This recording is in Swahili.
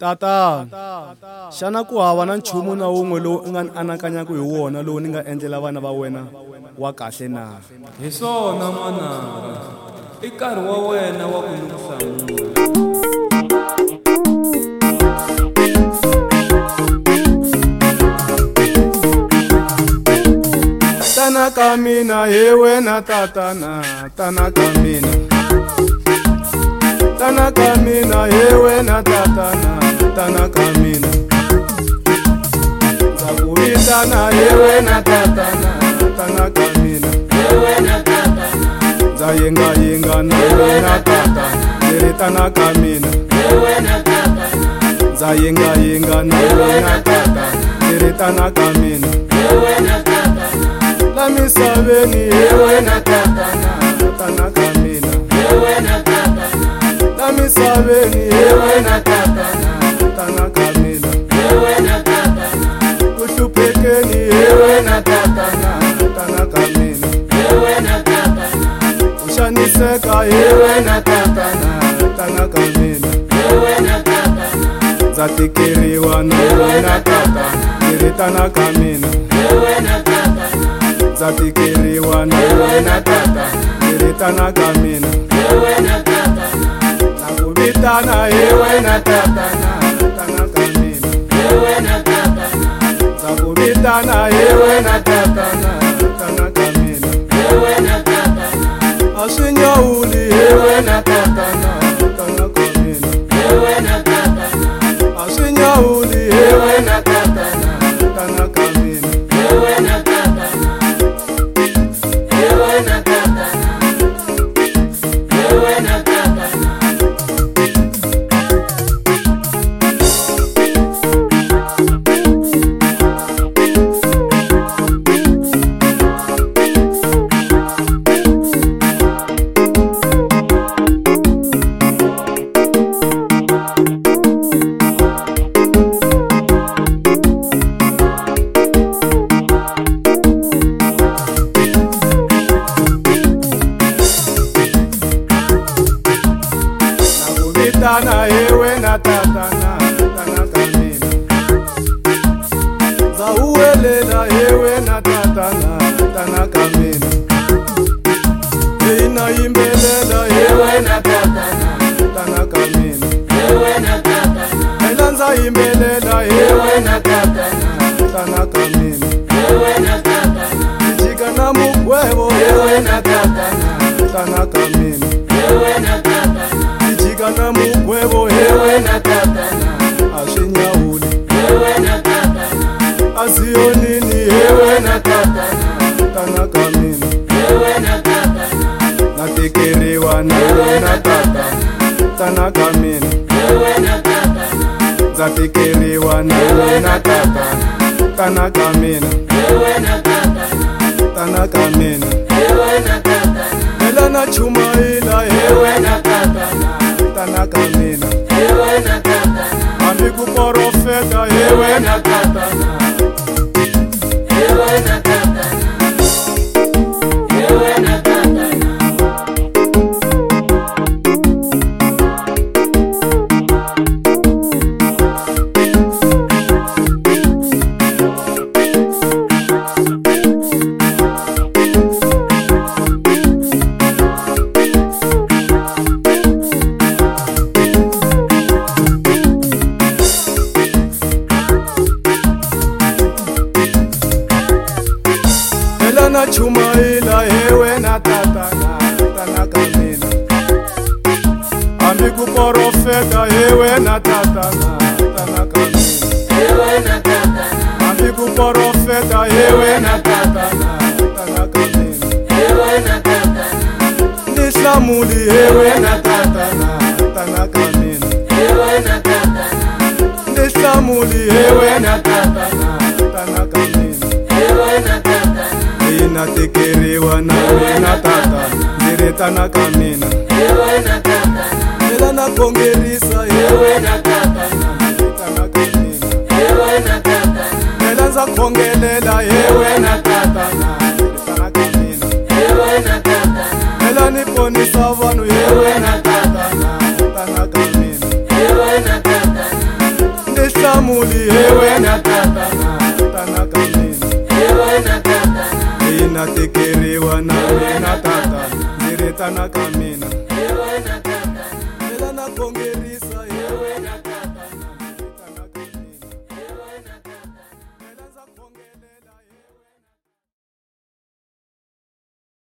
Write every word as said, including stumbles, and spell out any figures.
Tata, xana ku hava na nchumu na wun'we lowu u nga ni anakanyaku hi wona lowu ni nga endlela vana va wena wa kahle na? Hi swona manana, i nkarhi wa wena wa ku ni hlamula. Tana ka mina he wena tatana, tana ka mina. Tana ka mina he wena tatana, tana ka mina. Zakuvitana he wena tatana, tana ka mina. He wena tatana. Zayenga yenga na wena tatana, tere tana ka mina. He wena tatana. Zayenga yenga na wena tatana, tere tana ka mina. He wena tatana. La misaveni he wena tatana, tana ka mina. He wena tatana. La misaveni he wena tatana, tana ka mina. He wena tatana. Kuhlupekeni he wena tatana, tana ka mina. He wena tatana. Ushaniseka he wena tatana, tana ka mina. He wena tatana. Zatikeriwa na wena tatana, tere tana ka mina. He wena tatana. Zatikeriwa na wena tatana, tere tana ka mina. He wena tatana. Nakuvitana he wena tatana, tana ka mina. He wena tatana. Zakuvitana he wena tatana, tana ka mina. He wena tatana. Aswinyawuli he wena tatana, tana ka mina. He wena tatana. Aswinyawuli he wena tatana, tana ka mina. He wena tatana. He wena tatana. He wena tatana. Tana he wena tatana, tana ka mina. Zawuelela he wena tatana, tana ka mina. Hey na imbelela he wena tatana, tana ka mina. He wena tatana. Elanza imbelela he wena tatana, tana ka mina. He wena tatana. Ijika na mugwebo he wena tatana, tana ka mina. He wena tatana. Kana mugwebo he wena tatana, ashinyawuli he wena tatana. Azionini he wena tatana, tana ka mina. He wena tatana. Natekeriwa na wena tatana, tana ka mina. He wena tatana. Zatekeriwa na wena tatana, tana ka mina. He wena tatana. Tana ka mina. He wena tatana. Elana chumaila he wena tatana, tana ka mina. He wena tatana. Ami ku profeta he wena tatana. He wena tatana. He wena tatana. Elana chumaila he wena tatana, tana ka mina. Ami ku profeta he wena tatana, tana ka mina. He wena tatana. Ami ku profeta he wena tatana, tana ka mina. He wena tatana. Nislamuli he wena tatana, tana ka mina. He wena tatana. Nislamuli he wena tatana, tana ka mina. He wena tatana. Natekeriwa na wena tatana, tere tana ka mina. He wena tatana. Elana kongerisa he wena tatana, tana ka mina. He wena tatana. Elanza kongelela he wena tatana, tana ka mina. He wena tatana. Elani ponisa vanhu he wena tatana, tana ka mina. He wena tatana. muli ewe na tatana tanaka mina ewe na tatana ina tekeriwa na we na tatana nere tanaka mina ewe